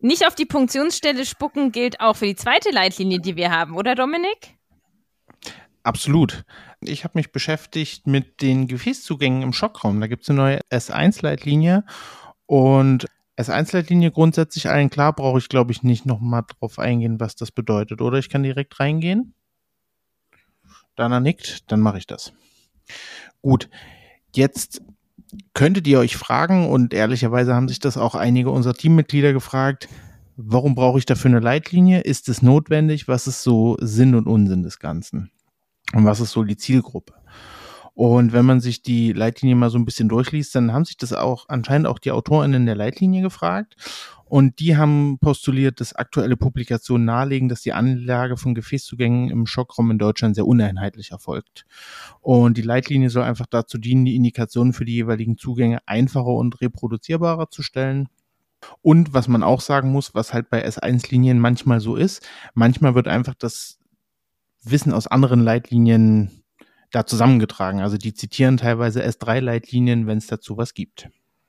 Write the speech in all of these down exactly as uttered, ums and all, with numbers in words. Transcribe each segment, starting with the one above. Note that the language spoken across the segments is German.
Nicht auf die Punktionsstelle spucken gilt auch für die zweite Leitlinie, die wir haben, oder Dominik? Absolut. Ich habe mich beschäftigt mit den Gefäßzugängen im Schockraum. Da gibt es eine neue S eins Leitlinie und S eins Leitlinie grundsätzlich allen klar, brauche ich glaube ich nicht nochmal drauf eingehen, was das bedeutet, oder? Ich kann direkt reingehen. Dana nickt, dann mache ich das. Gut, jetzt könntet ihr euch fragen, und ehrlicherweise haben sich das auch einige unserer Teammitglieder gefragt, warum brauche ich dafür eine Leitlinie? Ist es notwendig? Was ist so Sinn und Unsinn des Ganzen? Und was ist so die Zielgruppe? Und wenn man sich die Leitlinie mal so ein bisschen durchliest, dann haben sich das auch anscheinend auch die AutorInnen der Leitlinie gefragt. Und die haben postuliert, dass aktuelle Publikationen nahelegen, dass die Anlage von Gefäßzugängen im Schockraum in Deutschland sehr uneinheitlich erfolgt. Und die Leitlinie soll einfach dazu dienen, die Indikationen für die jeweiligen Zugänge einfacher und reproduzierbarer zu stellen. Und was man auch sagen muss, was halt bei S eins Linien manchmal so ist, manchmal wird einfach das Wissen aus anderen Leitlinien da zusammengetragen. Also die zitieren teilweise S drei Leitlinien, wenn es dazu was gibt.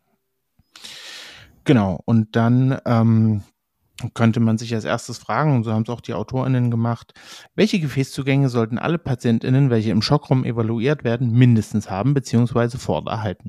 Genau, und dann ähm, könnte man sich als erstes fragen, und so haben es auch die AutorInnen gemacht, welche Gefäßzugänge sollten alle PatientInnen, welche im Schockraum evaluiert werden, mindestens haben bzw. vorerhalten.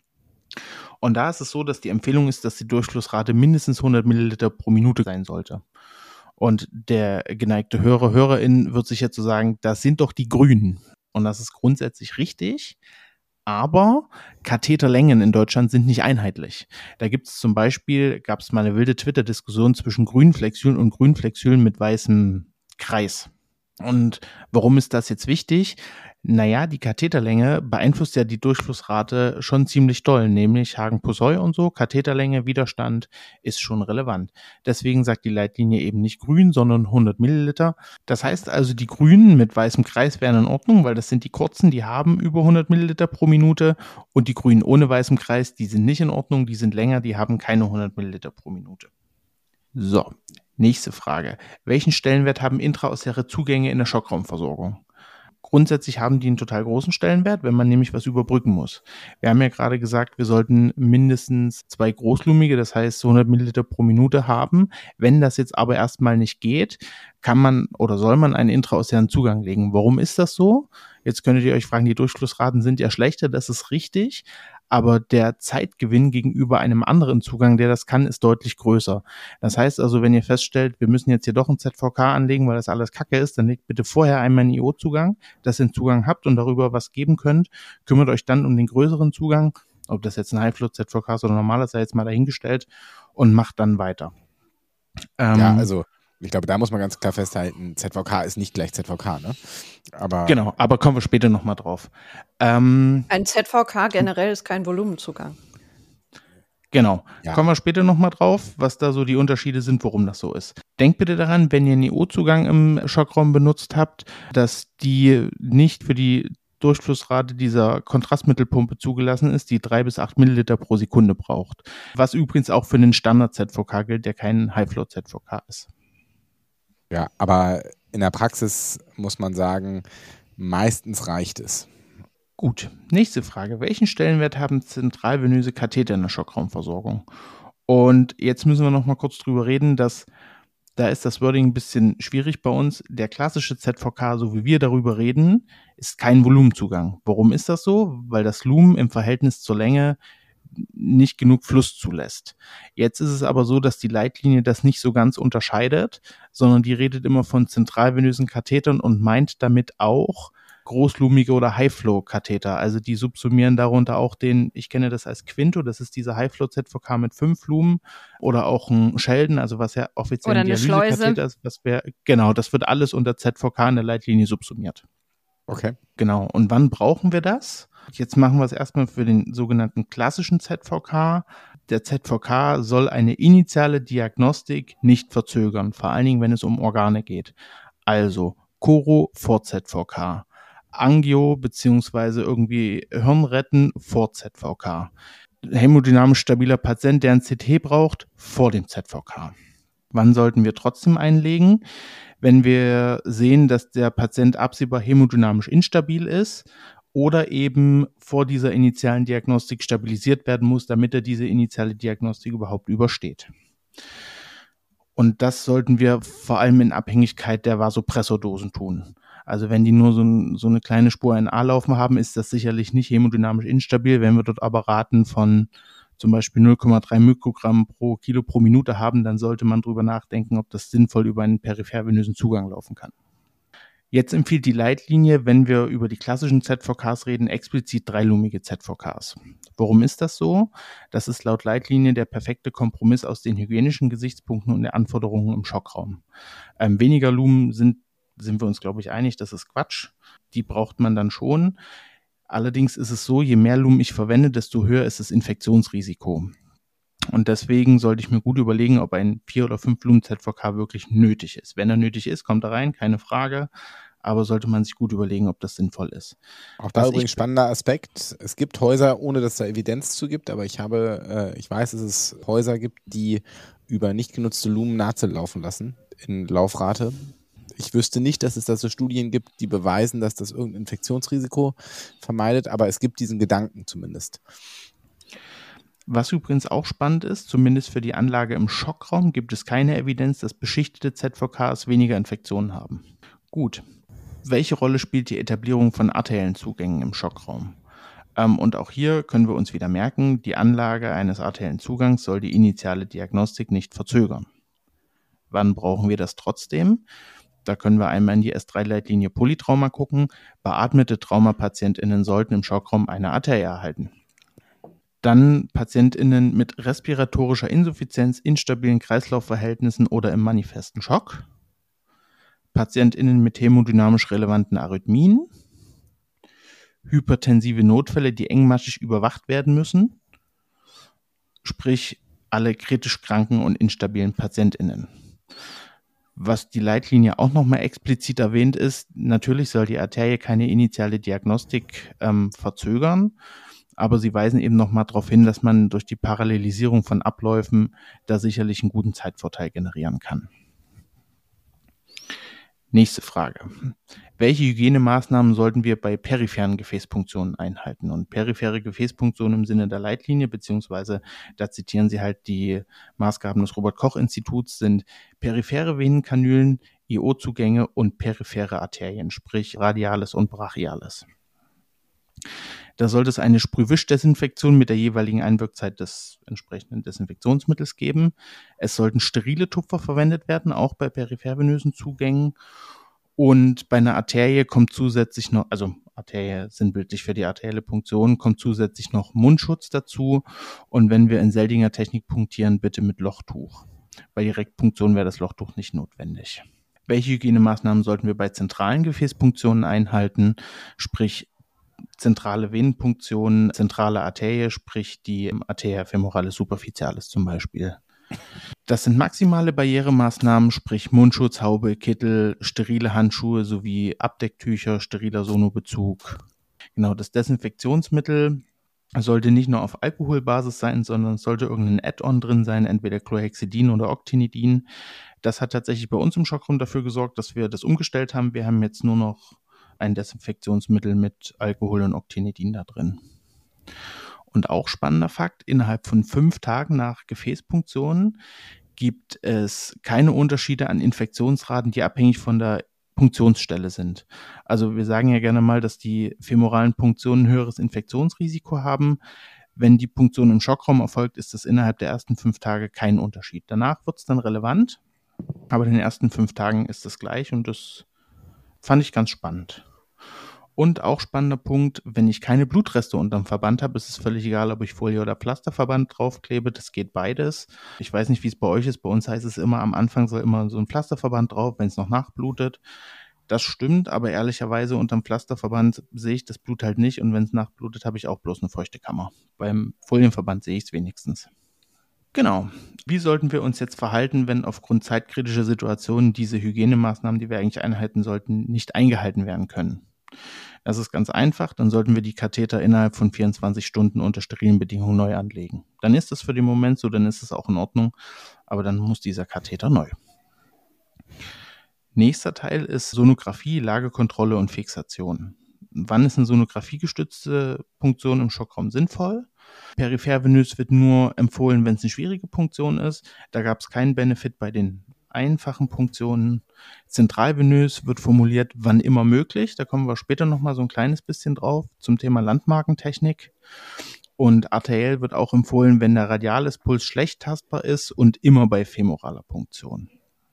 Und da ist es so, dass die Empfehlung ist, dass die Durchflussrate mindestens hundert Milliliter pro Minute sein sollte. Und der geneigte Hörer, Hörerin wird sich jetzt so sagen, das sind doch die Grünen. Und das ist grundsätzlich richtig. Aber Katheterlängen in Deutschland sind nicht einheitlich. Da gibt es zum Beispiel, gab es mal eine wilde Twitter-Diskussion zwischen Grünflexulen und Grünflexulen mit weißem Kreis. Und warum ist das jetzt wichtig? Naja, die Katheterlänge beeinflusst ja die Durchflussrate schon ziemlich doll, nämlich Hagen-Poiseuille und so. Katheterlänge, Widerstand ist schon relevant. Deswegen sagt die Leitlinie eben nicht grün, sondern hundert Milliliter. Das heißt also, die Grünen mit weißem Kreis wären in Ordnung, weil das sind die kurzen, die haben über hundert Milliliter pro Minute, und die Grünen ohne weißem Kreis, die sind nicht in Ordnung, die sind länger, die haben keine hundert Milliliter pro Minute. So, nächste Frage. Welchen Stellenwert haben intraosäre Zugänge in der Schockraumversorgung? Grundsätzlich haben die einen total großen Stellenwert, wenn man nämlich was überbrücken muss. Wir haben ja gerade gesagt, wir sollten mindestens zwei großlumige, das heißt hundert Milliliter pro Minute haben. Wenn das jetzt aber erstmal nicht geht, kann man oder soll man einen intraosären Zugang legen. Warum ist das so? Jetzt könntet ihr euch fragen, die Durchflussraten sind ja schlechter, das ist richtig, aber der Zeitgewinn gegenüber einem anderen Zugang, der das kann, ist deutlich größer. Das heißt also, wenn ihr feststellt, wir müssen jetzt hier doch ein Z V K anlegen, weil das alles Kacke ist, dann legt bitte vorher einmal einen I O-Zugang, dass ihr einen Zugang habt und darüber was geben könnt. Kümmert euch dann um den größeren Zugang, ob das jetzt ein High-Flow-Z V K ist oder normaler, sei jetzt mal dahingestellt, und macht dann weiter. Ähm, ja, also ich glaube, da muss man ganz klar festhalten, Z V K ist nicht gleich Z V K, ne? Aber genau, aber kommen wir später nochmal drauf. Ähm, Ein Z V K generell ist kein Volumenzugang. Genau, ja. Kommen wir später nochmal drauf, was da so die Unterschiede sind, warum das so ist. Denkt bitte daran, wenn ihr einen I O-Zugang im Schockraum benutzt habt, dass die nicht für die Durchflussrate dieser Kontrastmittelpumpe zugelassen ist, die drei bis acht Milliliter pro Sekunde braucht. Was übrigens auch für einen Standard-Z V K gilt, der kein High-Flow-Z V K ist. Ja, aber in der Praxis muss man sagen, meistens reicht es. Gut, nächste Frage. Welchen Stellenwert haben zentralvenöse Katheter in der Schockraumversorgung? Und jetzt müssen wir noch mal kurz drüber reden, dass da ist das Wording ein bisschen schwierig bei uns. Der klassische Z V K, so wie wir darüber reden, ist kein Volumenzugang. Warum ist das so? Weil das Lumen im Verhältnis zur Länge nicht genug Fluss zulässt. Jetzt ist es aber so, dass die Leitlinie das nicht so ganz unterscheidet, sondern die redet immer von zentralvenösen Kathetern und meint damit auch großlumige oder High-Flow-Katheter. Also die subsumieren darunter auch den, ich kenne das als Quinto, das ist dieser High-Flow-Z V K mit fünf Lumen, oder auch ein Sheldon, also was ja offiziell ein Dialysekatheter ist. Was wär, genau, das wird alles unter Z V K in der Leitlinie subsumiert. Okay. Genau. Und wann brauchen wir das? Jetzt machen wir es erstmal für den sogenannten klassischen Z V K. Der Z V K soll eine initiale Diagnostik nicht verzögern, vor allen Dingen, wenn es um Organe geht. Also Choro vor Z V K, Angio beziehungsweise irgendwie Hirnretten vor Z V K. Hämodynamisch stabiler Patient, der ein C T braucht, vor dem Z V K. Wann sollten wir trotzdem einlegen? Wenn wir sehen, dass der Patient absehbar hämodynamisch instabil ist oder eben vor dieser initialen Diagnostik stabilisiert werden muss, damit er diese initiale Diagnostik überhaupt übersteht. Und das sollten wir vor allem in Abhängigkeit der Vasopressordosen tun. Also wenn die nur so, ein, so eine kleine Spur N A laufen haben, ist das sicherlich nicht hämodynamisch instabil. Wenn wir dort aber Raten von zum Beispiel null Komma drei Mikrogramm pro Kilo pro Minute haben, dann sollte man drüber nachdenken, ob das sinnvoll über einen periphervenösen Zugang laufen kann. Jetzt empfiehlt die Leitlinie, wenn wir über die klassischen Z V Ks reden, explizit dreilumige Z V Ks. Warum ist das so? Das ist laut Leitlinie der perfekte Kompromiss aus den hygienischen Gesichtspunkten und der Anforderungen im Schockraum. Ähm, weniger Lumen sind, sind wir uns, glaube ich, einig, das ist Quatsch. Die braucht man dann schon. Allerdings ist es so, je mehr Lumen ich verwende, desto höher ist das Infektionsrisiko. Und deswegen sollte ich mir gut überlegen, ob ein vier oder fünf Lumen Z V K wirklich nötig ist. Wenn er nötig ist, kommt er rein, keine Frage. Aber sollte man sich gut überlegen, ob das sinnvoll ist. Auch da übrigens spannender Aspekt. Es gibt Häuser, ohne dass es da Evidenz zu gibt, aber ich habe, äh, ich weiß, dass es Häuser gibt, die über nicht genutzte Lumen Nazel laufen lassen in Laufrate. Ich wüsste nicht, dass es da so Studien gibt, die beweisen, dass das irgendein Infektionsrisiko vermeidet, aber es gibt diesen Gedanken zumindest. Was übrigens auch spannend ist, zumindest für die Anlage im Schockraum, gibt es keine Evidenz, dass beschichtete Z V Ks weniger Infektionen haben. Gut. Welche Rolle spielt die Etablierung von arteriellen Zugängen im Schockraum? Ähm, und auch hier können wir uns wieder merken, die Anlage eines arteriellen Zugangs soll die initiale Diagnostik nicht verzögern. Wann brauchen wir das trotzdem? Da können wir einmal in die S drei Leitlinie Polytrauma gucken. Beatmete TraumapatientInnen sollten im Schockraum eine Arterie erhalten. Dann PatientInnen mit respiratorischer Insuffizienz, instabilen Kreislaufverhältnissen oder im manifesten Schock. PatientInnen mit hämodynamisch relevanten Arrhythmien. Hypertensive Notfälle, die engmaschig überwacht werden müssen. Sprich, alle kritisch kranken und instabilen PatientInnen. Was die Leitlinie auch nochmal explizit erwähnt ist, natürlich soll die Arterie keine initiale Diagnostik ähm, verzögern, aber sie weisen eben nochmal darauf hin, dass man durch die Parallelisierung von Abläufen da sicherlich einen guten Zeitvorteil generieren kann. Nächste Frage. Welche Hygienemaßnahmen sollten wir bei peripheren Gefäßpunktionen einhalten? Und periphere Gefäßpunktionen im Sinne der Leitlinie, beziehungsweise da zitieren sie halt die Maßgaben des Robert-Koch-Instituts, sind periphere Venenkanülen, I O-Zugänge und periphere Arterien, sprich Radiales und Brachiales. Da sollte es eine Sprühwischdesinfektion mit der jeweiligen Einwirkzeit des entsprechenden Desinfektionsmittels geben. Es sollten sterile Tupfer verwendet werden, auch bei periphervenösen Zugängen. Und bei einer Arterie kommt zusätzlich noch, also Arterie sinnbildlich für die arterielle Punktion, kommt zusätzlich noch Mundschutz dazu. Und wenn wir in Seldinger Technik punktieren, bitte mit Lochtuch. Bei Direktpunktion wäre das Lochtuch nicht notwendig. Welche Hygienemaßnahmen sollten wir bei zentralen Gefäßpunktionen einhalten? Sprich, zentrale Venenpunktion, zentrale Arterie, sprich die Arteria femoralis superficialis zum Beispiel. Das sind maximale Barrieremaßnahmen, sprich Mundschutz, Haube, Kittel, sterile Handschuhe sowie Abdecktücher, steriler Sonobezug. Genau, das Desinfektionsmittel sollte nicht nur auf Alkoholbasis sein, sondern es sollte irgendein Add-on drin sein, entweder Chlorhexidin oder Octinidin. Das hat tatsächlich bei uns im Schockraum dafür gesorgt, dass wir das umgestellt haben. Wir haben jetzt nur noch ein Desinfektionsmittel mit Alkohol und Octinidin da drin. Und auch spannender Fakt, innerhalb von fünf Tagen nach Gefäßpunktion gibt es keine Unterschiede an Infektionsraten, die abhängig von der Punktionsstelle sind. Also wir sagen ja gerne mal, dass die femoralen Punktionen ein höheres Infektionsrisiko haben. Wenn die Punktion im Schockraum erfolgt, ist das innerhalb der ersten fünf Tage kein Unterschied. Danach wird es dann relevant, aber in den ersten fünf Tagen ist es gleich und das fand ich ganz spannend. Und auch spannender Punkt, wenn ich keine Blutreste unterm Verband habe, ist es völlig egal, ob ich Folie oder Pflasterverband draufklebe, das geht beides. Ich weiß nicht, wie es bei euch ist, bei uns heißt es immer, am Anfang soll immer so ein Pflasterverband drauf, wenn es noch nachblutet. Das stimmt, aber ehrlicherweise unterm Pflasterverband sehe ich das Blut halt nicht und wenn es nachblutet, habe ich auch bloß eine feuchte Kammer. Beim Folienverband sehe ich es wenigstens. Genau. Wie sollten wir uns jetzt verhalten, wenn aufgrund zeitkritischer Situationen diese Hygienemaßnahmen, die wir eigentlich einhalten sollten, nicht eingehalten werden können? Das ist ganz einfach, dann sollten wir die Katheter innerhalb von vierundzwanzig Stunden unter sterilen Bedingungen neu anlegen. Dann ist das für den Moment so, dann ist es auch in Ordnung, aber dann muss dieser Katheter neu. Nächster Teil ist Sonographie, Lagekontrolle und Fixation. Wann ist eine sonografiegestützte Punktion im Schockraum sinnvoll? Periphervenös wird nur empfohlen, wenn es eine schwierige Punktion ist. Da gab es keinen Benefit bei den einfachen Punktionen. Zentralvenös wird formuliert, wann immer möglich. Da kommen wir später nochmal so ein kleines bisschen drauf zum Thema Landmarkentechnik. Und arteriell wird auch empfohlen, wenn der radiales Puls schlecht tastbar ist und immer bei femoraler Punktion.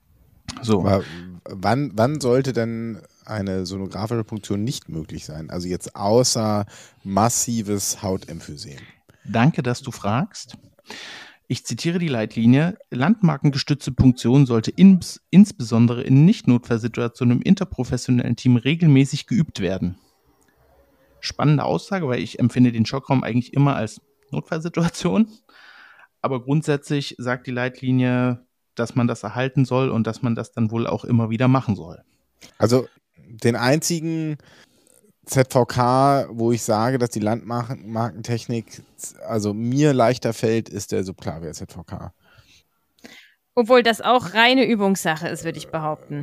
So. Aber wann, wann sollte denn eine sonografische Punktion nicht möglich sein? Also jetzt außer massives Hautemphysem. Danke, dass du fragst. Ich zitiere die Leitlinie. Landmarkengestützte Punktion sollte ins, insbesondere in Nicht-Notfallsituationen im interprofessionellen Team regelmäßig geübt werden. Spannende Aussage, weil ich empfinde den Schockraum eigentlich immer als Notfallsituation. Aber grundsätzlich sagt die Leitlinie, dass man das erhalten soll und dass man das dann wohl auch immer wieder machen soll. Also den einzigen Z V K, wo ich sage, dass die Landmarkentechnik also mir leichter fällt, ist der Subclavian Z V K. Obwohl das auch reine Übungssache ist, würde ich behaupten.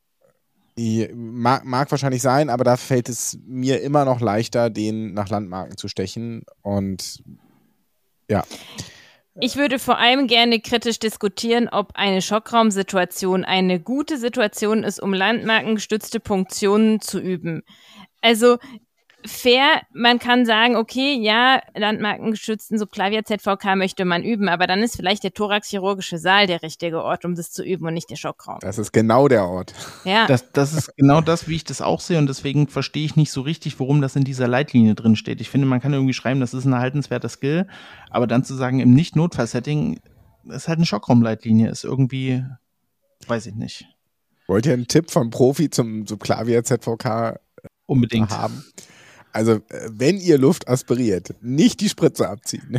Die mag, mag wahrscheinlich sein, aber da fällt es mir immer noch leichter, den nach Landmarken zu stechen. Und ja. Ich würde vor allem gerne kritisch diskutieren, ob eine Schockraumsituation eine gute Situation ist, um landmarkengestützte Punktionen zu üben. Also fair, man kann sagen, okay, ja, landmarkengestützten Subclavian Z V K möchte man üben, aber dann ist vielleicht der thoraxchirurgische Saal der richtige Ort, um das zu üben und nicht der Schockraum. Das ist genau der Ort. Ja. Das, das ist genau das, wie ich das auch sehe und deswegen verstehe ich nicht so richtig, warum das in dieser Leitlinie drin steht. Ich finde, man kann irgendwie schreiben, das ist ein erhaltenswerter Skill, aber dann zu sagen, im Nicht-Notfall-Setting ist halt eine Schockraumleitlinie, ist irgendwie, weiß ich nicht. Wollt ihr einen Tipp vom Profi zum Subclavian Z V K Unbedingt haben? Also, wenn ihr Luft aspiriert, nicht die Spritze abziehen.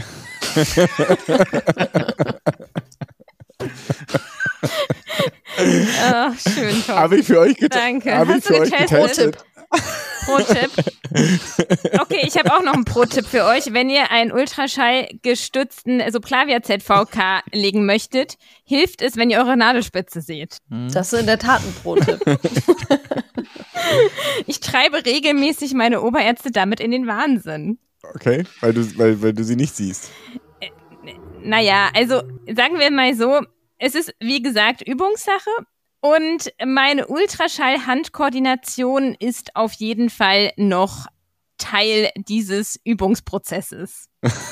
Oh, schön, Tom. Habe ich für euch gete- Danke. Hab ich Hast für du euch getestet? getestet. Pro-Tipp. Okay, ich habe auch noch einen Pro-Tipp für euch. Wenn ihr einen ultraschallgestützten Subclavian Z V K legen möchtet, hilft es, wenn ihr eure Nadelspitze seht. Das ist in der Tat ein Pro-Tipp. Ich treibe regelmäßig meine Oberärzte damit in den Wahnsinn. Okay, weil du, weil, weil du sie nicht siehst. Naja, also sagen wir mal so, es ist wie gesagt Übungssache und meine Ultraschall-Handkoordination ist auf jeden Fall noch Teil dieses Übungsprozesses.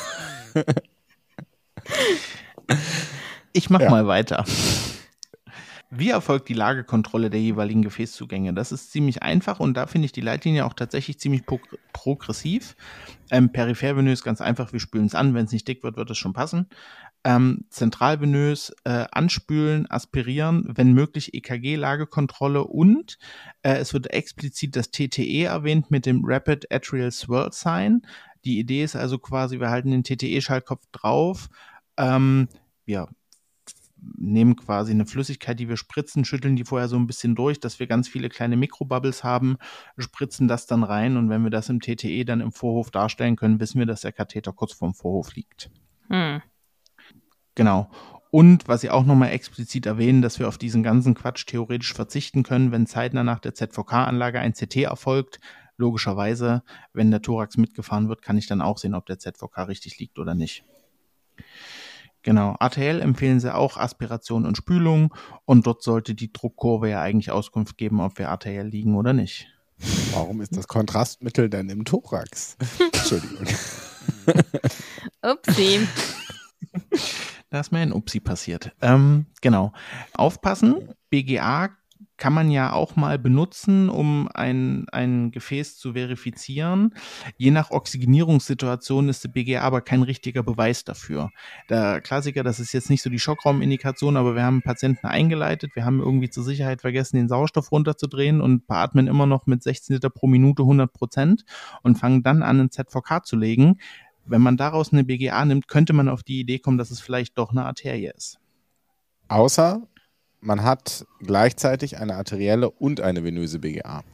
Ich mach Ja. mal weiter. Wie erfolgt die Lagekontrolle der jeweiligen Gefäßzugänge? Das ist ziemlich einfach und da finde ich die Leitlinie auch tatsächlich ziemlich pro- progressiv. Ähm, periphervenös ganz einfach, wir spülen es an, wenn es nicht dick wird, wird es schon passen. Ähm, zentralvenös äh, anspülen, aspirieren, wenn möglich E K G-Lagekontrolle und äh, es wird explizit das T T E erwähnt mit dem Rapid Atrial Swirl Sign. Die Idee ist also quasi, wir halten den T T E-Schaltkopf drauf, ähm, ja, nehmen quasi eine Flüssigkeit, die wir spritzen, schütteln die vorher so ein bisschen durch, dass wir ganz viele kleine Mikrobubbles haben, spritzen das dann rein und wenn wir das im T T E dann im Vorhof darstellen können, wissen wir, dass der Katheter kurz vorm Vorhof liegt. Hm. Genau. Und was Sie auch nochmal explizit erwähnen, dass wir auf diesen ganzen Quatsch theoretisch verzichten können, wenn zeitnah nach der Z V K-Anlage ein C T erfolgt. Logischerweise, wenn der Thorax mitgefahren wird, kann ich dann auch sehen, ob der Z V K richtig liegt oder nicht. Genau, arteriell empfehlen sie auch Aspiration und Spülung und dort sollte die Druckkurve ja eigentlich Auskunft geben, ob wir arteriell liegen oder nicht. Warum ist das Kontrastmittel denn im Thorax? Entschuldigung. Upsi. Da ist mir ein Upsi passiert. Ähm, genau. Aufpassen, B G A kann man ja auch mal benutzen, um ein, ein Gefäß zu verifizieren. Je nach Oxygenierungssituation ist der B G A aber kein richtiger Beweis dafür. Der Klassiker, das ist jetzt nicht so die Schockraumindikation, aber wir haben einen Patienten eingeleitet, wir haben irgendwie zur Sicherheit vergessen, den Sauerstoff runterzudrehen und beatmen immer noch mit sechzehn Liter pro Minute hundert Prozent und fangen dann an, einen Z V K zu legen. Wenn man daraus eine B G A nimmt, könnte man auf die Idee kommen, dass es vielleicht doch eine Arterie ist. Außer man hat gleichzeitig eine arterielle und eine venöse B G A.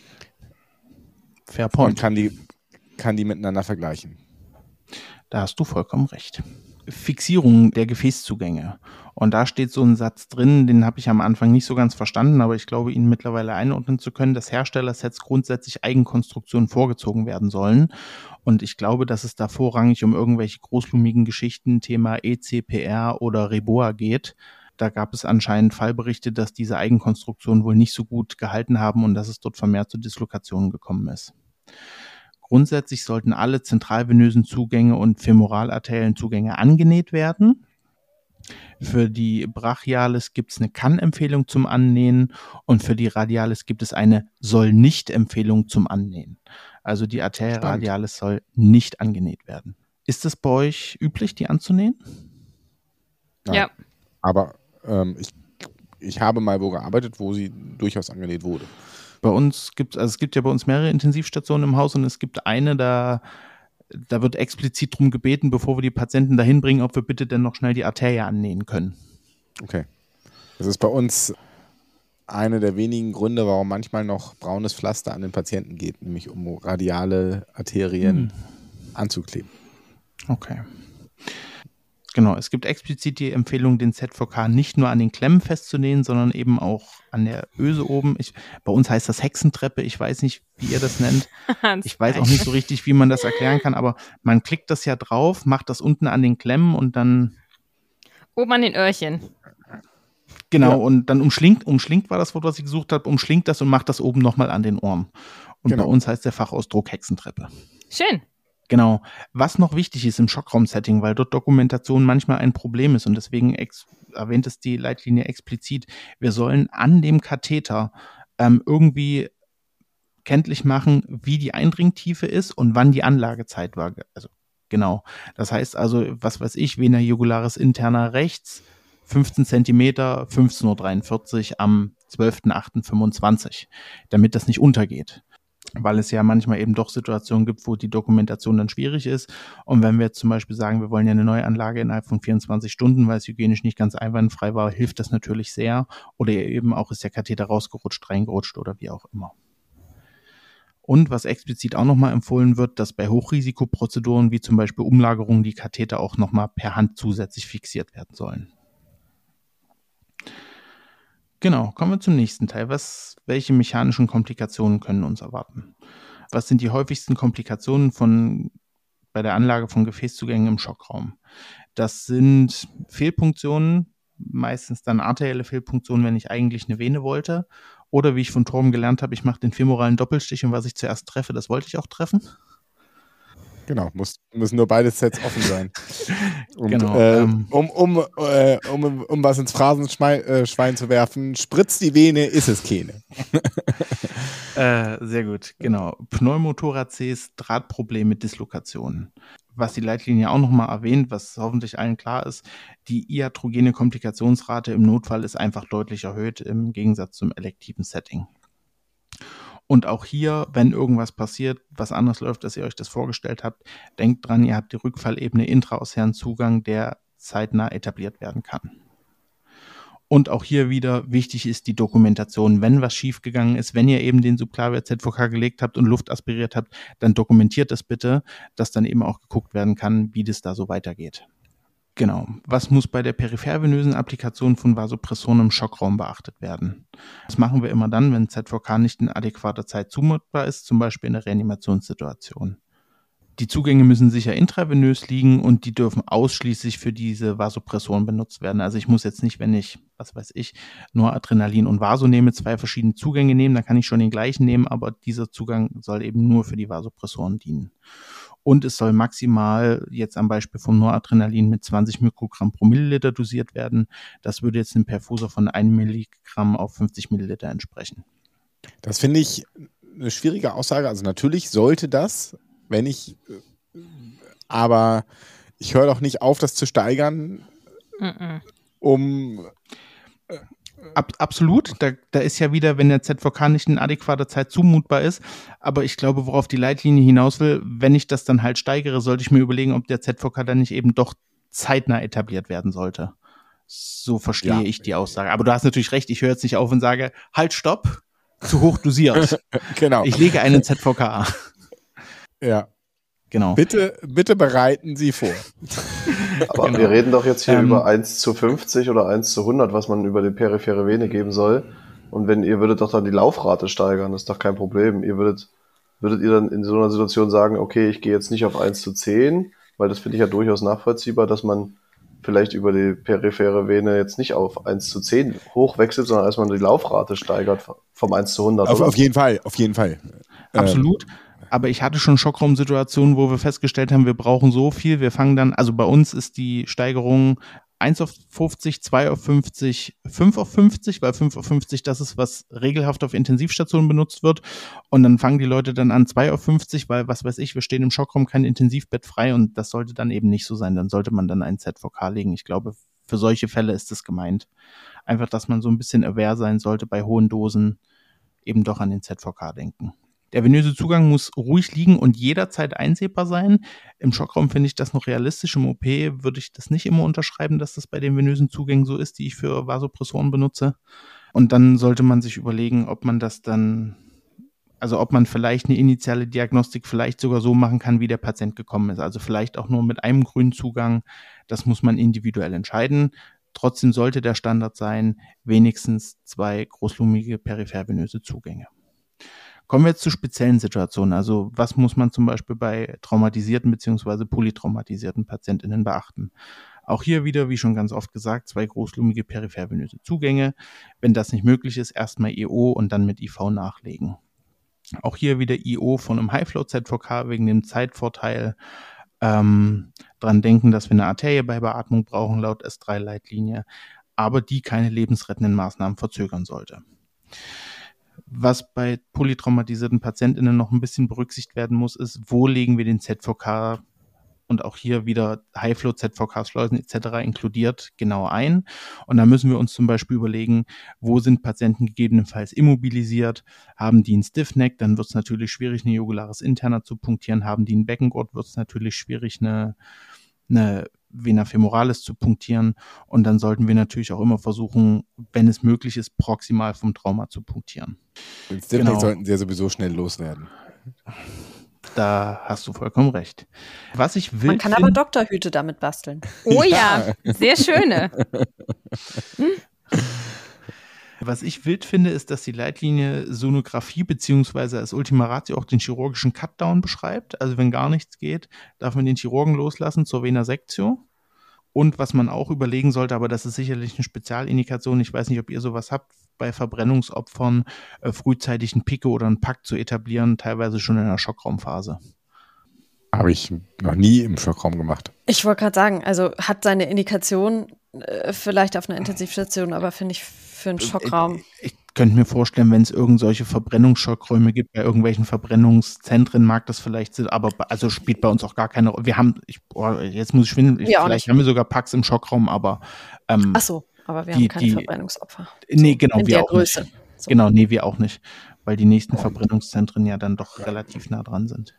Fair Und point. kann die, kann die miteinander vergleichen. Da hast du vollkommen recht. Fixierung der Gefäßzugänge. Und da steht so ein Satz drin, den habe ich am Anfang nicht so ganz verstanden, aber ich glaube, ihn mittlerweile einordnen zu können, dass Herstellersets grundsätzlich Eigenkonstruktionen vorgezogen werden sollen. Und ich glaube, dass es da vorrangig um irgendwelche großlumigen Geschichten, Thema E C P R oder Reboa geht. Da gab es anscheinend Fallberichte, dass diese Eigenkonstruktionen wohl nicht so gut gehalten haben und dass es dort vermehrt zu Dislokationen gekommen ist. Grundsätzlich sollten alle zentralvenösen Zugänge und femoralarteriellen Zugänge angenäht werden. Für die Brachialis gibt es eine Kann-Empfehlung zum Annähen und für die Radialis gibt es eine Soll-Nicht-Empfehlung zum Annähen. Also die Arteria radialis soll nicht angenäht werden. Ist es bei euch üblich, die anzunähen? Nein. Ja. Aber ähm, ich, ich habe mal wo gearbeitet, wo sie durchaus angenäht wurde. Bei uns gibt also es gibt ja bei uns mehrere Intensivstationen im Haus und es gibt eine, da Da wird explizit darum gebeten, bevor wir die Patienten dahin bringen, ob wir bitte denn noch schnell die Arterie annähen können. Okay. Das ist bei uns einer der wenigen Gründe, warum manchmal noch braunes Pflaster an den Patienten geht, nämlich um radiale Arterien hm. anzukleben. Okay. Genau, es gibt explizit die Empfehlung, den Z V K nicht nur an den Klemmen festzunähen, sondern eben auch an der Öse oben. Ich, bei uns heißt das Hexentreppe, ich weiß nicht, wie ihr das nennt. Ich weiß auch nicht so richtig, wie man das erklären kann, aber man klickt das ja drauf, macht das unten an den Klemmen und dann... Oben an den Öhrchen. Genau, ja. Und dann umschlingt, umschlingt war das Wort, was ich gesucht habe, umschlingt das und macht das oben nochmal an den Ohren. Und genau. Bei uns heißt der Fachausdruck Hexentreppe. Schön. Genau. Was noch wichtig ist im Schockraum-Setting, weil dort Dokumentation manchmal ein Problem ist und deswegen ex- erwähnt es die Leitlinie explizit, wir sollen an dem Katheter ähm, irgendwie kenntlich machen, wie die Eindringtiefe ist und wann die Anlagezeit war. Also genau. Das heißt also, was weiß ich, Vena jugularis interna rechts, fünfzehn Zentimeter, fünfzehn Uhr dreiundvierzig am zwölfter achter fünfundzwanzig, damit das nicht untergeht. Weil es ja manchmal eben doch Situationen gibt, wo die Dokumentation dann schwierig ist. Und wenn wir jetzt zum Beispiel sagen, wir wollen ja eine neue Anlage innerhalb von vierundzwanzig Stunden, weil es hygienisch nicht ganz einwandfrei war, hilft das natürlich sehr. Oder eben auch ist der Katheter rausgerutscht, reingerutscht oder wie auch immer. Und was explizit auch nochmal empfohlen wird, dass bei Hochrisikoprozeduren wie zum Beispiel Umlagerungen die Katheter auch nochmal per Hand zusätzlich fixiert werden sollen. Genau, kommen wir zum nächsten Teil. Was, welche mechanischen Komplikationen können uns erwarten? Was sind die häufigsten Komplikationen von, bei der Anlage von Gefäßzugängen im Schockraum? Das sind Fehlpunktionen, meistens dann arterielle Fehlpunktionen, wenn ich eigentlich eine Vene wollte. Oder wie ich von Torben gelernt habe, ich mache den femoralen Doppelstich und was ich zuerst treffe, das wollte ich auch treffen. Genau, muss, müssen nur beide Sets offen sein. Und, genau. Äh, Ähm, um, um, äh, um, um was ins Phrasenschwein äh, zu werfen, spritzt die Vene, ist es keine. äh, sehr gut, genau. Pneumothoraces, Drahtproblem mit Dislokationen. Was die Leitlinie auch nochmal erwähnt, was hoffentlich allen klar ist, die iatrogene Komplikationsrate im Notfall ist einfach deutlich erhöht im Gegensatz zum elektiven Setting. Und auch hier, wenn irgendwas passiert, was anders läuft, als ihr euch das vorgestellt habt, denkt dran, ihr habt die Rückfallebene intraosären Zugang, der zeitnah etabliert werden kann. Und auch hier wieder wichtig ist die Dokumentation. Wenn was schiefgegangen ist, wenn ihr eben den Subclavian Z V K gelegt habt und Luft aspiriert habt, dann dokumentiert das bitte, dass dann eben auch geguckt werden kann, wie das da so weitergeht. Genau. Was muss bei der periphervenösen Applikation von Vasopressoren im Schockraum beachtet werden? Das machen wir immer dann, wenn Z V K nicht in adäquater Zeit zumutbar ist, zum Beispiel in der Reanimationssituation. Die Zugänge müssen sicher intravenös liegen und die dürfen ausschließlich für diese Vasopressoren benutzt werden. Also ich muss jetzt nicht, wenn ich, was weiß ich, nur Adrenalin und Vaso nehme, zwei verschiedene Zugänge nehmen, dann kann ich schon den gleichen nehmen, aber dieser Zugang soll eben nur für die Vasopressoren dienen. Und es soll maximal jetzt am Beispiel vom Noradrenalin mit zwanzig Mikrogramm pro Milliliter dosiert werden. Das würde jetzt einem Perfusor von einem Milligramm auf fünfzig Milliliter entsprechen. Das finde ich eine schwierige Aussage. Also natürlich sollte das, wenn ich, aber ich höre doch nicht auf, das zu steigern, Mm-mm. um... Ab, absolut, da, da ist ja wieder, wenn der Z V K nicht in adäquater Zeit zumutbar ist, aber ich glaube, worauf die Leitlinie hinaus will, wenn ich das dann halt steigere, sollte ich mir überlegen, ob der Z V K dann nicht eben doch zeitnah etabliert werden sollte. So verstehe ja. ich die Aussage. Aber du hast natürlich recht, ich höre jetzt nicht auf und sage, halt, stopp, zu hoch dosiert. Genau. Ich lege einen Z V K A. Ja. Genau. Bitte, bitte bereiten Sie vor. Aber genau. Wir reden doch jetzt hier ähm, über eins zu fünfzig oder eins zu hundert, was man über die periphere Vene geben soll. Und wenn ihr würdet doch dann die Laufrate steigern, das ist doch kein Problem. Ihr würdet, würdet ihr dann in so einer Situation sagen, okay, ich gehe jetzt nicht auf eins zu zehn, weil das finde ich ja durchaus nachvollziehbar, dass man vielleicht über die periphere Vene jetzt nicht auf eins zu zehn hochwechselt, sondern erstmal die Laufrate steigert vom eins zu hundert. Auf, auf jeden Fall, auf jeden Fall. Absolut. Ähm. Aber ich hatte schon Schockraumsituationen, wo wir festgestellt haben, wir brauchen so viel. Wir fangen dann, also bei uns ist die Steigerung eins auf fünfzig, zwei auf fünfzig, fünf auf fünfzig, weil fünf auf fünfzig das ist, was regelhaft auf Intensivstationen benutzt wird. Und dann fangen die Leute dann an zwei auf fünfzig, weil, was weiß ich, wir stehen im Schockraum, kein Intensivbett frei und das sollte dann eben nicht so sein. Dann sollte man dann einen Z V K legen. Ich glaube, für solche Fälle ist das gemeint. Einfach, dass man so ein bisschen aware sein sollte, bei hohen Dosen eben doch an den Z V K denken. Der venöse Zugang muss ruhig liegen und jederzeit einsehbar sein. Im Schockraum finde ich das noch realistisch. Im O P würde ich das nicht immer unterschreiben, dass das bei den venösen Zugängen so ist, die ich für Vasopressoren benutze. Und dann sollte man sich überlegen, ob man das dann, also ob man vielleicht eine initiale Diagnostik vielleicht sogar so machen kann, wie der Patient gekommen ist. Also vielleicht auch nur mit einem grünen Zugang. Das muss man individuell entscheiden. Trotzdem sollte der Standard sein, wenigstens zwei großlumige periphervenöse Zugänge. Kommen wir jetzt zu speziellen Situationen. Also was muss man zum Beispiel bei traumatisierten bzw. polytraumatisierten PatientInnen beachten? Auch hier wieder, wie schon ganz oft gesagt, zwei großlumige periphervenöse Zugänge. Wenn das nicht möglich ist, erstmal I O und dann mit I V nachlegen. Auch hier wieder I O von einem High-Flow-Z V K wegen dem Zeitvorteil. Ähm, dran denken, dass wir eine Arterie bei Beatmung brauchen, laut S drei Leitlinie, aber die keine lebensrettenden Maßnahmen verzögern sollte. Was bei polytraumatisierten PatientInnen noch ein bisschen berücksichtigt werden muss, ist, wo legen wir den Z V K und auch hier wieder High-Flow-Z V K-Schleusen et cetera inkludiert genau ein. Und da müssen wir uns zum Beispiel überlegen, wo sind Patienten gegebenenfalls immobilisiert, haben die einen Stiffneck, dann wird es natürlich schwierig, eine Jugularis interna zu punktieren, haben die einen Beckengurt, wird es natürlich schwierig, eine, eine Vena femoralis zu punktieren und dann sollten wir natürlich auch immer versuchen, wenn es möglich ist, proximal vom Trauma zu punktieren. Den Stiffneck genau. Sollten sie ja sowieso schnell loswerden. Da hast du vollkommen recht. Was ich will. Man kann aber Doktorhüte damit basteln. Oh ja, ja. Sehr schöne. Hm? Was ich wild finde, ist, dass die Leitlinie Sonographie beziehungsweise als Ultima Ratio auch den chirurgischen Cutdown beschreibt. Also wenn gar nichts geht, darf man den Chirurgen loslassen zur Vena Sectio. Und was man auch überlegen sollte, aber das ist sicherlich eine Spezialindikation, ich weiß nicht, ob ihr sowas habt, bei Verbrennungsopfern äh, frühzeitig einen Picke oder einen Pack zu etablieren, teilweise schon in der Schockraumphase. Habe ich noch nie im Schockraum gemacht. Ich wollte gerade sagen, also hat seine Indikation äh, vielleicht auf einer Intensivstation, aber finde ich für einen Schockraum. Ich, ich könnte mir vorstellen, wenn es irgend solche Verbrennungsschockräume gibt, bei irgendwelchen Verbrennungszentren mag das vielleicht sein, aber also spielt bei uns auch gar keine Rolle. Wir haben, ich, boah, jetzt muss ich finden, ich, vielleicht haben wir sogar Packs im Schockraum, aber ähm, ach so, aber wir die, haben keine die, Verbrennungsopfer. Nee, genau, in wir der auch Größe. nicht. So. Genau, nee, wir auch nicht, weil die nächsten Verbrennungszentren ja dann doch relativ nah dran sind.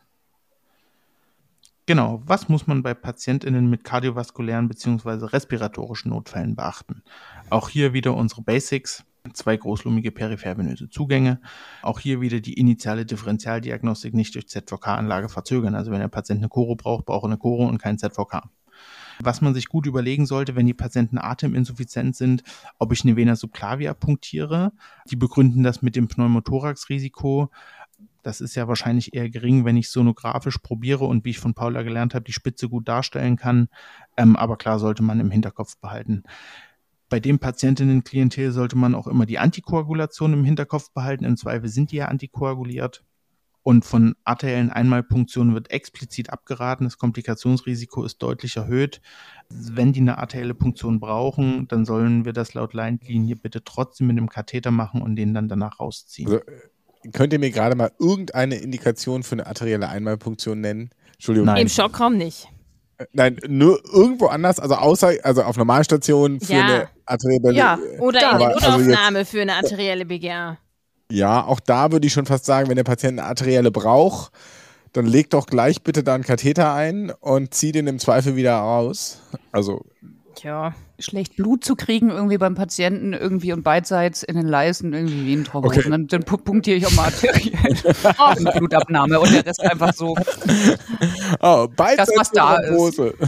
Genau, was muss man bei PatientInnen mit kardiovaskulären bzw. respiratorischen Notfällen beachten? Auch hier wieder unsere Basics, zwei großlumige periphervenöse Zugänge. Auch hier wieder die initiale Differentialdiagnostik nicht durch Z V K-Anlage verzögern. Also wenn der Patient eine Choro braucht, braucht er eine Choro und kein Z V K. Was man sich gut überlegen sollte, wenn die Patienten ateminsuffiziент sind, ob ich eine Vena subclavia punktiere. Die begründen das mit dem Pneumothorax-Risiko. Das ist ja wahrscheinlich eher gering, wenn ich sonografisch probiere und wie ich von Paula gelernt habe, die Spitze gut darstellen kann. Ähm, aber klar sollte man im Hinterkopf behalten. Bei dem Patientinnen-Klientel sollte man auch immer die Antikoagulation im Hinterkopf behalten. Im Zweifel sind die ja antikoaguliert. Und von arteriellen Einmalpunktionen wird explizit abgeraten. Das Komplikationsrisiko ist deutlich erhöht. Wenn die eine arterielle Punktion brauchen, dann sollen wir das laut Leitlinie bitte trotzdem mit einem Katheter machen und den dann danach rausziehen. Also, könnt ihr mir gerade mal irgendeine Indikation für eine arterielle Einmalpunktion nennen? Entschuldigung. Nein. Im Schockraum nicht. Nein, nur irgendwo anders, also außer, also auf Normalstation für ja. eine arterielle Ja, oder in der Notaufnahme also für eine arterielle B G A. Ja, auch da würde ich schon fast sagen, wenn der Patient eine arterielle braucht, dann leg doch gleich bitte da einen Katheter ein und zieh den im Zweifel wieder raus. Also ja. Schlecht Blut zu kriegen irgendwie beim Patienten irgendwie und beidseits in den Leisten irgendwie Venenthrombose. Okay. Dann, dann punktiere ich auch mal arteriell eine Blutabnahme und der Rest einfach so, oh, beidseits das, was da Thrombose. ist.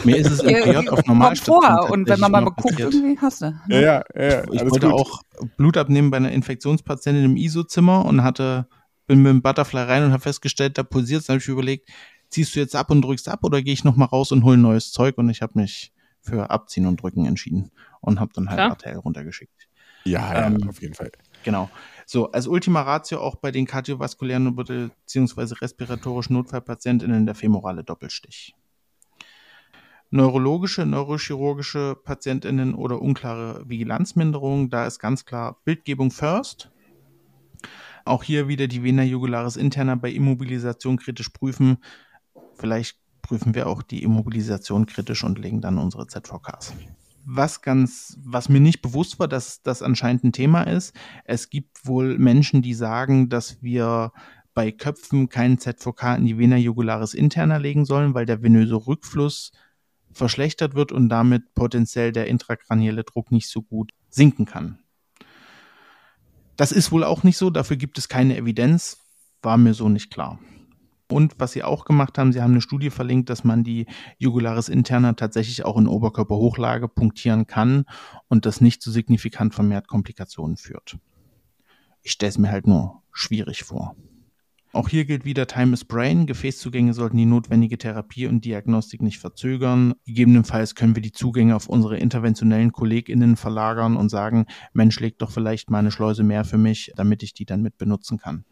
Mir ist es im P J auf Normalstation Komfort. Und wenn man mal tatsächlich guckt, passiert. irgendwie hast du. Ne? Ja, ja, ja. Ich alles wollte gut. auch Blut abnehmen bei einer Infektionspatientin im I S O-Zimmer und hatte, bin mit dem Butterfly rein und habe festgestellt, da pulsiert es. Dann habe ich überlegt, ziehst du jetzt ab und drückst ab oder gehe ich nochmal raus und hole neues Zeug? Und ich habe mich für Abziehen und Drücken entschieden und habe dann halt Klar. R T L runtergeschickt. Ja, ja, Ähm, auf jeden Fall. Genau. So, als Ultima Ratio auch bei den kardiovaskulären bzw. respiratorischen Notfallpatientinnen der femorale Doppelstich. Neurologische, neurochirurgische PatientInnen oder unklare Vigilanzminderung, da ist ganz klar Bildgebung first. Auch hier wieder die Vena jugularis interna bei Immobilisation kritisch prüfen. Vielleicht prüfen wir auch die Immobilisation kritisch und legen dann unsere Z V Ks. Was ganz, was mir nicht bewusst war, dass das anscheinend ein Thema ist. Es gibt wohl Menschen, die sagen, dass wir bei Köpfen keinen Z V K in die Vena jugularis interna legen sollen, weil der venöse Rückfluss verschlechtert wird und damit potenziell der intrakranielle Druck nicht so gut sinken kann. Das ist wohl auch nicht so, dafür gibt es keine Evidenz, war mir so nicht klar. Und was sie auch gemacht haben, sie haben eine Studie verlinkt, dass man die Jugularis interna tatsächlich auch in Oberkörperhochlage punktieren kann und das nicht zu signifikant vermehrt Komplikationen führt. Ich stelle es mir halt nur schwierig vor. Auch hier gilt wieder Time is Brain. Gefäßzugänge sollten die notwendige Therapie und Diagnostik nicht verzögern. Gegebenenfalls können wir die Zugänge auf unsere interventionellen KollegInnen verlagern und sagen, Mensch, leg doch vielleicht mal eine Schleuse mehr für mich, damit ich die dann mit benutzen kann.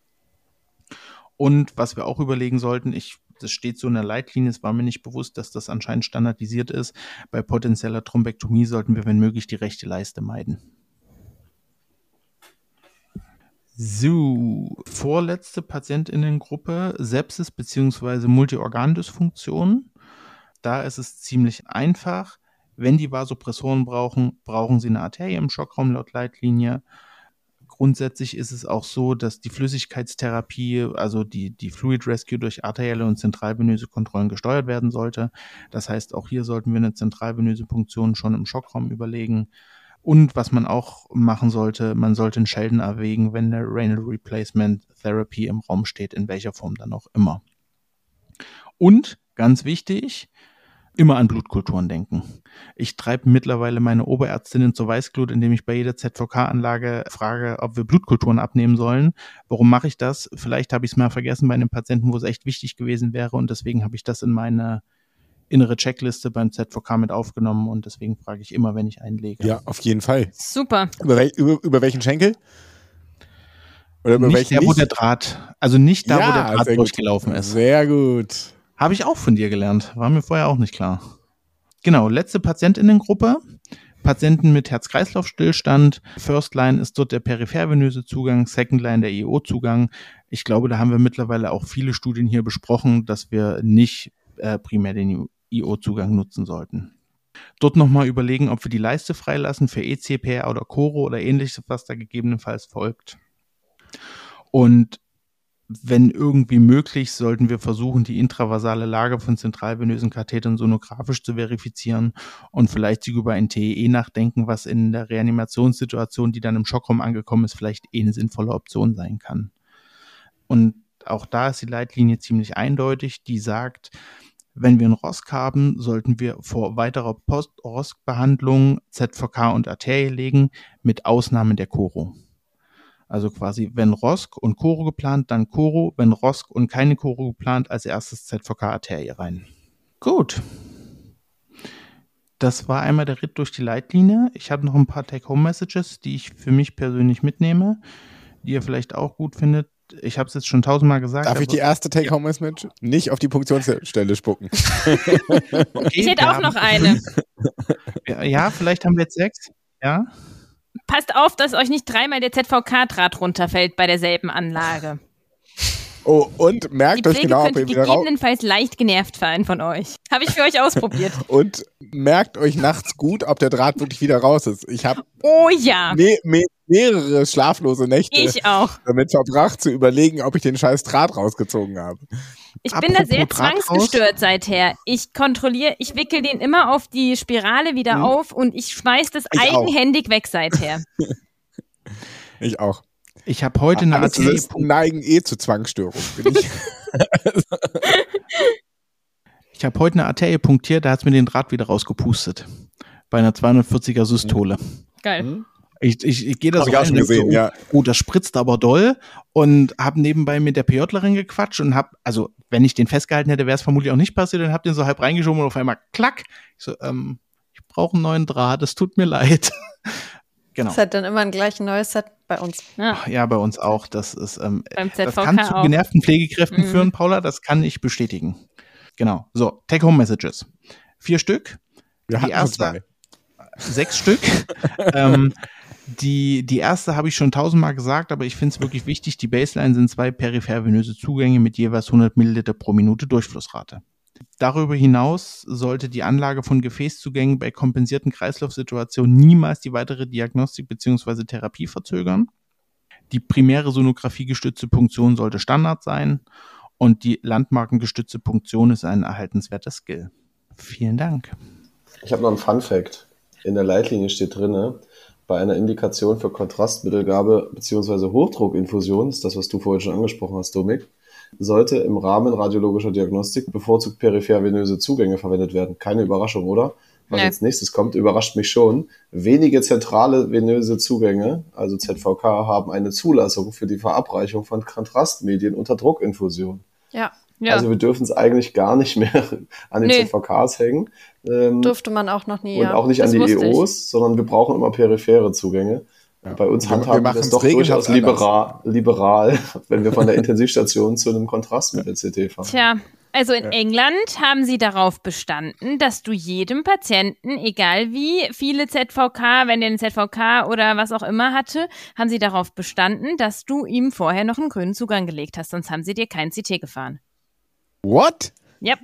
Und was wir auch überlegen sollten, ich, das steht so in der Leitlinie, es war mir nicht bewusst, dass das anscheinend standardisiert ist. Bei potenzieller Thrombektomie sollten wir, wenn möglich, die rechte Leiste meiden. So, vorletzte PatientInnengruppe, Sepsis bzw. Multiorgandysfunktion. Da ist es ziemlich einfach. Wenn die Vasopressoren brauchen, brauchen sie eine Arterie im Schockraum laut Leitlinie. Grundsätzlich ist es auch so, dass die Flüssigkeitstherapie, also die, die Fluid Rescue durch arterielle und zentralvenöse Kontrollen gesteuert werden sollte. Das heißt, auch hier sollten wir eine zentralvenöse Punktion schon im Schockraum überlegen. Und was man auch machen sollte, man sollte einen Sheldon erwägen, wenn eine Renal Replacement Therapy im Raum steht, in welcher Form dann auch immer. Und, ganz wichtig, immer an Blutkulturen denken. Ich treibe mittlerweile meine Oberärztinnen zur Weißglut, indem ich bei jeder Z V K-Anlage frage, ob wir Blutkulturen abnehmen sollen. Warum mache ich das? Vielleicht habe ich es mal vergessen bei einem Patienten, wo es echt wichtig gewesen wäre und deswegen habe ich das in meine innere Checkliste beim Z V K mit aufgenommen und deswegen frage ich immer, wenn ich einlege. Ja, auf jeden Fall. Super. Über, wel über, über welchen Schenkel? Oder über nicht welchen der, nicht? wo der Draht, also nicht da, ja, wo der Draht sehr durchgelaufen gut. ist. Sehr gut. Habe ich auch von dir gelernt. War mir vorher auch nicht klar. Genau, letzte PatientInnengruppe. Patienten mit Herz-Kreislauf-Stillstand. First Line ist dort der periphervenöse Zugang, Second Line der I O-Zugang. Ich glaube, da haben wir mittlerweile auch viele Studien hier besprochen, dass wir nicht äh, primär den I O-Zugang nutzen sollten. Dort nochmal überlegen, ob wir die Leiste freilassen für E C P R oder Choro oder ähnliches, was da gegebenenfalls folgt. Und wenn irgendwie möglich, sollten wir versuchen, die intravasale Lage von zentralvenösen Kathetern sonografisch zu verifizieren und vielleicht sogar über ein T E E nachdenken, was in der Reanimationssituation, die dann im Schockraum angekommen ist, vielleicht eh eine sinnvolle Option sein kann. Und auch da ist die Leitlinie ziemlich eindeutig, die sagt, wenn wir einen R O S C haben, sollten wir vor weiterer Post-R O S C-Behandlung Z V K und Arterie legen, mit Ausnahme der Choro. Also quasi, wenn R O S C und Choro geplant, dann Choro, wenn R O S C und keine Choro geplant, als erstes Z V K-Arterie rein. Gut. Das war einmal der Ritt durch die Leitlinie. Ich habe noch ein paar Take-Home-Messages, die ich für mich persönlich mitnehme, die ihr vielleicht auch gut findet. Ich habe es jetzt schon tausendmal gesagt. Darf ich die erste Take-Home-Message? Ja. Nicht auf die Punktionsstelle spucken. Okay, ich hätte auch noch eine. Ja, vielleicht haben wir jetzt sechs. Ja. Passt auf, dass euch nicht dreimal der Z V K-Draht runterfällt bei derselben Anlage. Oh, und merkt die euch genau, ob ihr ihr wieder raus... gegebenenfalls leicht genervt fallen von euch. Habe ich für euch ausprobiert. Und merkt euch nachts gut, ob der Draht wirklich wieder raus ist. Ich habe oh ja. me me mehrere schlaflose Nächte ich auch. damit verbracht, zu überlegen, ob ich den scheiß Draht rausgezogen habe. Ich bin da sehr zwangsgestört seither. Ich kontrolliere, ich wickel den immer auf die Spirale wieder hm. auf und ich schmeiß das ich eigenhändig auch. weg seither. Ich auch. Ich habe heute eine Arterie. Neigen eh zu Zwangsstörung. Bin ich. Ich habe heute eine Arterie punktiert, da hat es mir den Draht wieder rausgepustet. Bei einer zweihundertvierziger Systole. Geil. Mhm. Ich, ich, ich gehe da Hab so ich auch rein schon und denk gesehen, so, ja. oh, das spritzt aber doll und habe nebenbei mit der PJlerin gequatscht und habe, also wenn ich den festgehalten hätte, wäre es vermutlich auch nicht passiert und habe den so halb reingeschoben und auf einmal klack. Ich so, ähm, ich brauche einen neuen Draht, es tut mir leid. Genau. Das hat dann immer ein gleich neues Set bei uns. Ja. Ja, bei uns auch. Das ist, ähm, Beim Z das V K kann zu auch. genervten Pflegekräften Mhm. führen, Paula, das kann ich bestätigen. Genau. So, Take-Home-Messages. Vier Stück. Wir Die hatten schon erste, zwei. sechs Stück. ähm, die, die erste habe ich schon tausendmal gesagt, aber ich finde es wirklich wichtig. Die Baseline sind zwei peripher-venöse Zugänge mit jeweils hundert Milliliter pro Minute Durchflussrate. Darüber hinaus sollte die Anlage von Gefäßzugängen bei kompensierten Kreislaufsituationen niemals die weitere Diagnostik bzw. Therapie verzögern. Die primäre Sonographie-gestützte Punktion sollte Standard sein und die landmarkengestützte Punktion ist ein erhaltenswerter Skill. Vielen Dank. Ich habe noch einen Fun-Fact. In der Leitlinie steht drinne, bei einer Indikation für Kontrastmittelgabe bzw. Hochdruckinfusion, das ist das, was du vorhin schon angesprochen hast, Dominik, sollte im Rahmen radiologischer Diagnostik bevorzugt peripher-venöse Zugänge verwendet werden. Keine Überraschung, oder? Was Nee. als nächstes kommt, überrascht mich schon. Wenige zentrale venöse Zugänge, also Z V K, haben eine Zulassung für die Verabreichung von Kontrastmedien unter Druckinfusion. Ja, Ja. Also wir dürfen es eigentlich gar nicht mehr an den Nee. Z V Ks hängen. Ähm, durfte man auch noch nie. und ja. auch nicht das an die wusste E Os, sondern wir brauchen immer periphere Zugänge. Ja. Bei uns Wir- wir handhaben wir machen's das doch regelhaft durchaus liberal, liberal, wenn wir von der Intensivstation zu einem Kontrastmittel-C T fahren. Tja, also in England haben sie darauf bestanden, dass du jedem Patienten, egal wie viele Z V K, wenn der einen Z V K oder was auch immer hatte, haben sie darauf bestanden, dass du ihm vorher noch einen grünen Zugang gelegt hast, sonst haben sie dir kein C T gefahren. What? Yep.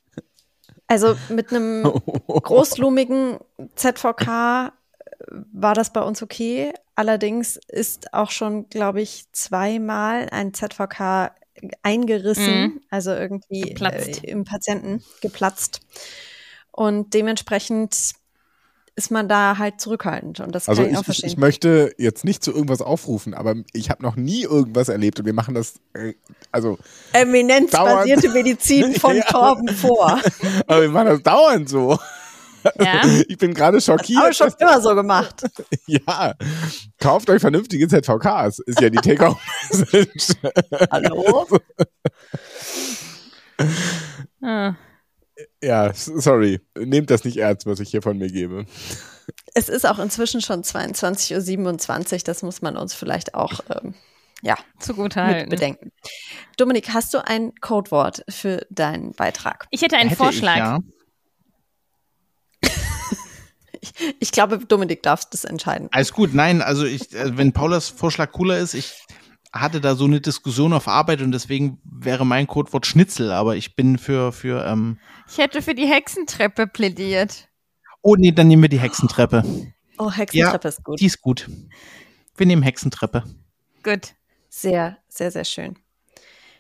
Also mit einem großlumigen Z V K war das bei uns okay. Allerdings ist auch schon, glaube ich, zweimal ein Z V K eingerissen, Mhm. also irgendwie Geplatzt. äh, im Patienten geplatzt. Und dementsprechend ist man da halt zurückhaltend. Und das Also kann ich ich, auch ich, verstehen. ich möchte jetzt nicht zu irgendwas aufrufen, aber ich habe noch nie irgendwas erlebt und wir machen das, äh, also, Eminenzbasierte Medizin von Ja. Torben vor. aber wir machen das dauernd so. Ja. Ich bin gerade Habe schockiert. ich schon immer so gemacht. Ja, kauft euch vernünftige Z V Ks, ist ja die Take-Home-Message. Hallo? Ah. Ja, s- sorry, nehmt das nicht ernst, was ich hier von mir gebe. Es ist auch inzwischen schon zweiundzwanzig Uhr siebenundzwanzig. Das muss man uns vielleicht auch ähm, ja, Zugute mit halten. bedenken. Dominik, hast du ein Codewort für deinen Beitrag? Ich hätte einen Hätte Vorschlag. Ich, ja. Ich glaube, Dominik darf das entscheiden. Alles gut, nein, also ich, äh, wenn Paulas Vorschlag cooler ist, ich hatte da so eine Diskussion auf Arbeit und deswegen wäre mein Codewort Schnitzel, aber ich bin für, für, ähm, Ich hätte für die Hexentreppe plädiert. oh nee, dann nehmen wir die Hexentreppe. Oh, Hexentreppe ist gut. Die ist gut. Wir nehmen Hexentreppe. Gut. Sehr, sehr, sehr schön.